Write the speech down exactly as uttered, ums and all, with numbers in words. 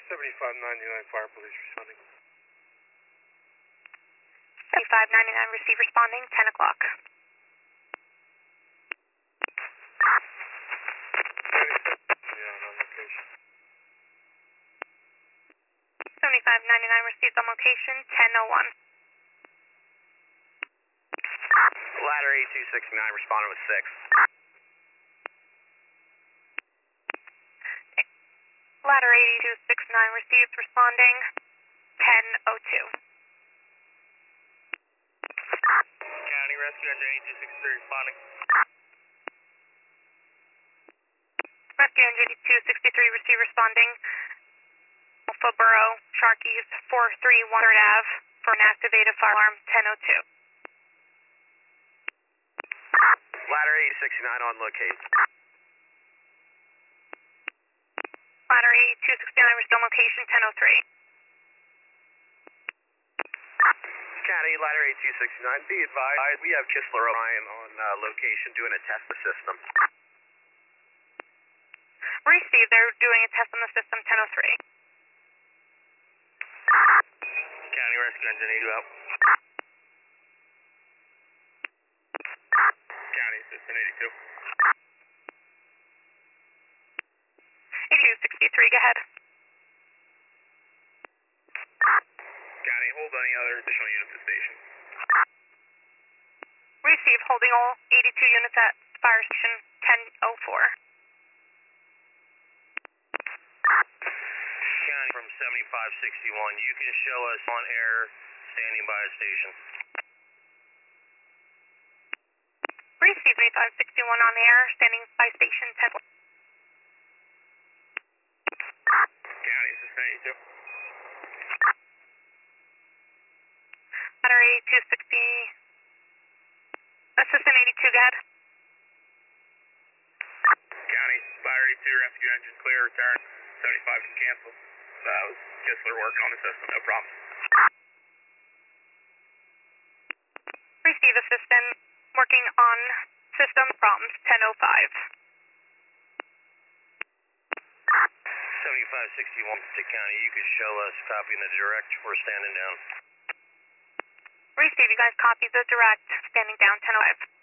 seventy-five ninety-nine Fire Police responding. seventy-five ninety-nine receive responding, ten o'clock. Yeah, on location. seventy-five ninety-nine received on location, ten oh one. Ladder eighty-two sixty-nine responding with six. Ladder eighty-two sixty-nine received responding, ten oh two. County Rescue Engine eighty-two sixty-three responding. Rescue Engine eighty-two sixty-three receive responding, Alpha Borough, Sharkies, four three one third Ave for an activated fire alarm, ten oh two. Ladder eighty sixty-nine on locate. Ladder eighty-two sixty-nine received on location, ten oh three. County, Ladder eighty-two sixty-nine, be advised, we have Kistler O'Brien on uh, location doing a test of the system. Received, they're doing a test on the system, ten oh three. County Rescue Engine eighty-two out. County Assistant eighty-two. eighty-two sixty-three, go ahead. County, hold any other additional units at station. Received, holding all eighty-two units at fire station, ten oh four. County from seventy-five sixty-one, you can show us on air standing by a station. Received, seventy-five sixty-one on air, standing by station, ten. County Assistant eighty-two. Ladder eighty-two sixty, Assistant eighty-two, go ahead. County, Ladder eighty-two, rescue engine clear, return. seventy-five can cancel. That was Kistler working on the system, no problem. Receive assistant, working on system, problems, ten oh five. seventy-five sixty-one to County, you could show us copying the direct, we're standing down. Receive, you guys copy the direct, standing down, ten oh five.